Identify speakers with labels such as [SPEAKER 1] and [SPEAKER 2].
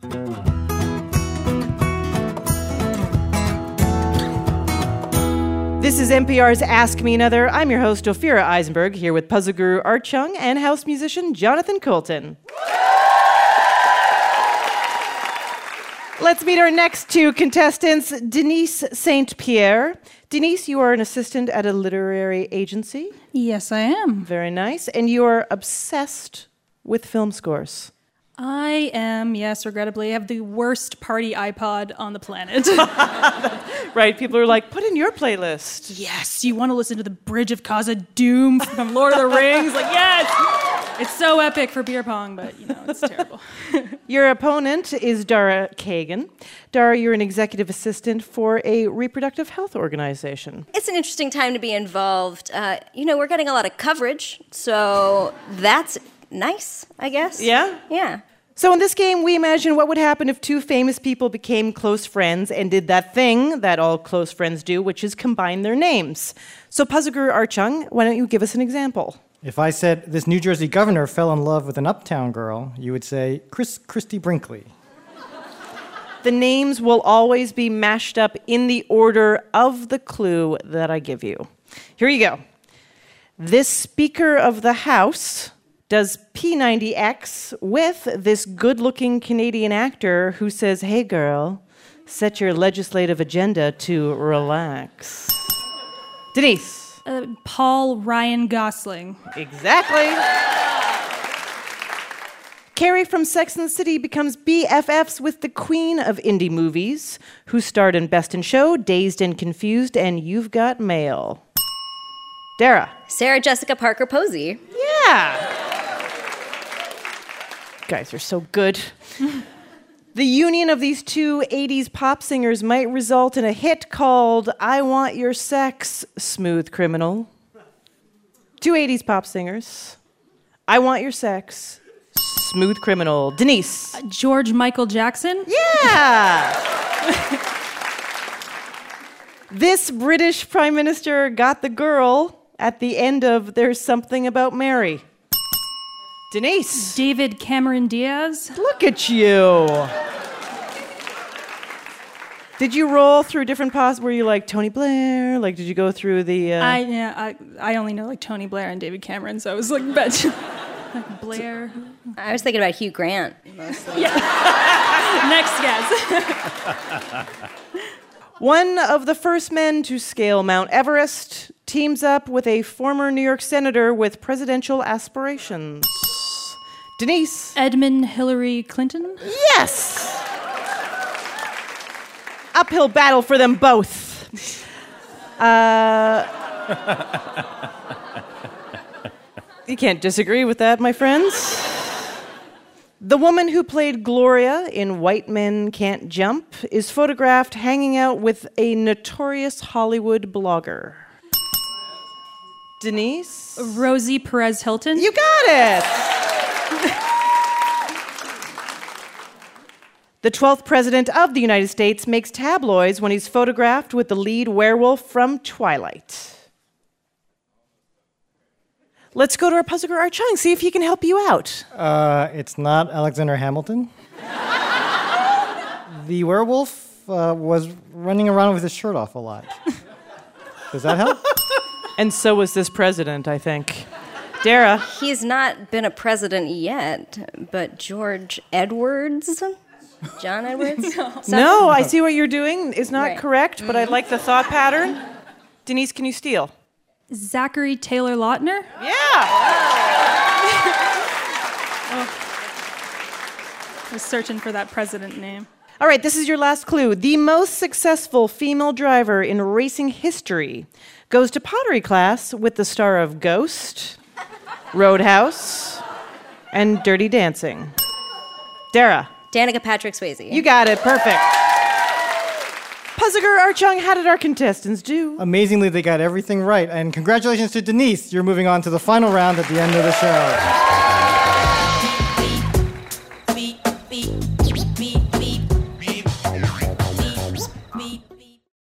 [SPEAKER 1] This is NPR's Ask Me Another. I'm your host, Ophira Eisenberg, here with puzzle guru Art Chung and house musician Jonathan Coulton. Let's meet our next two contestants, Denise St. Pierre. Denise, you are an assistant at a literary agency.
[SPEAKER 2] Yes, I am.
[SPEAKER 1] Very nice. And you are obsessed with film scores.
[SPEAKER 2] I am, yes, regrettably. I have the worst party iPod on the planet.
[SPEAKER 1] Right, people are like, put in your playlist.
[SPEAKER 2] Yes, you want to listen to the Bridge of Khazad-dûm from Lord of the Rings? Like, yes! It's so epic for beer pong, but, it's terrible.
[SPEAKER 1] Your opponent is Dara Kagan. Dara, you're an executive assistant for a reproductive health organization.
[SPEAKER 3] It's an interesting time to be involved. We're getting a lot of coverage, so that's nice, I guess.
[SPEAKER 1] Yeah?
[SPEAKER 3] Yeah.
[SPEAKER 1] So in this game, we imagine what would happen if two famous people became close friends and did that thing that all close friends do, which is combine their names. So puzzle guru Art Chung, why don't you give us an example?
[SPEAKER 4] If I said this New Jersey governor fell in love with an uptown girl, you would say Christy Brinkley.
[SPEAKER 1] The names will always be mashed up in the order of the clue that I give you. Here you go. This Speaker of the House does P90X with this good-looking Canadian actor who says, "Hey girl, set your legislative agenda to relax." Denise.
[SPEAKER 2] Paul Ryan Gosling.
[SPEAKER 1] Exactly. Carrie from Sex and the City becomes BFFs with the queen of indie movies, who starred in Best in Show, Dazed and Confused, and You've Got Mail. Dara.
[SPEAKER 3] Sarah Jessica Parker Posey.
[SPEAKER 1] Yeah. Guys are so good. The union of these two 80s pop singers might result in a hit called I Want Your Sex, Smooth Criminal. Two 80s pop singers. I Want Your Sex, Smooth Criminal. Denise.
[SPEAKER 2] George Michael Jackson?
[SPEAKER 1] Yeah! This British Prime Minister got the girl at the end of There's Something About Mary. Denise.
[SPEAKER 2] David Cameron Diaz?
[SPEAKER 1] Look at you. Did you roll through different Were you like Tony Blair? Like, did you go through the...
[SPEAKER 2] I only know like Tony Blair and David Cameron, so I was like, Blair.
[SPEAKER 3] I was thinking about Hugh Grant, mostly.
[SPEAKER 2] Yeah. Next guess.
[SPEAKER 1] One of the first men to scale Mount Everest teams up with a former New York senator with presidential aspirations. Denise.
[SPEAKER 2] Edmund Hillary Clinton?
[SPEAKER 1] Yes! Uphill battle for them both. You can't disagree with that, my friends. The woman who played Gloria in White Men Can't Jump is photographed hanging out with a notorious Hollywood blogger. Denise?
[SPEAKER 2] Rosie Perez Hilton?
[SPEAKER 1] You got it! The 12th president of the United States makes tabloids when he's photographed with the lead werewolf from Twilight. Let's go to our puzzle guru Art Chung, see if he can help you out.
[SPEAKER 4] It's not Alexander Hamilton. The werewolf was running around with his shirt off a lot. Does that help?
[SPEAKER 1] And so was this president, I think. Dara.
[SPEAKER 3] He's not been a president yet, but George Edwards? John Edwards?
[SPEAKER 1] No, I see what you're doing. It's not
[SPEAKER 3] Right.
[SPEAKER 1] correct, but I like the thought pattern. Denise, can you steal?
[SPEAKER 2] Zachary Taylor Lautner?
[SPEAKER 1] Yeah!
[SPEAKER 2] I was searching for that president name.
[SPEAKER 1] All right, this is your last clue. The most successful female driver in racing history goes to pottery class with the star of Ghost, Roadhouse, and Dirty Dancing. Dara.
[SPEAKER 3] Danica Patrick Swayze.
[SPEAKER 1] You got it. Perfect. Puzzle guru Art Chung, how did our contestants do?
[SPEAKER 4] Amazingly, they got everything right. And congratulations to Denise. You're moving on to the final round at the end of the show.